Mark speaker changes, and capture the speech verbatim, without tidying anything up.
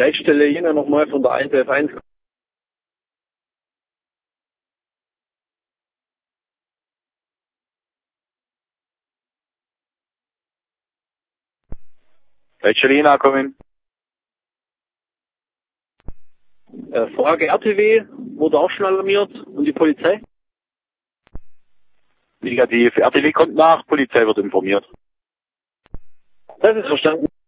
Speaker 1: Leitstelle Jena nochmal von der eins elf eins.
Speaker 2: Leitstelle Jena kommen.
Speaker 1: Äh, Frage R T W wurde auch schon alarmiert und die Polizei?
Speaker 2: Negativ. R T W kommt nach, Polizei wird informiert.
Speaker 1: Das ist verstanden.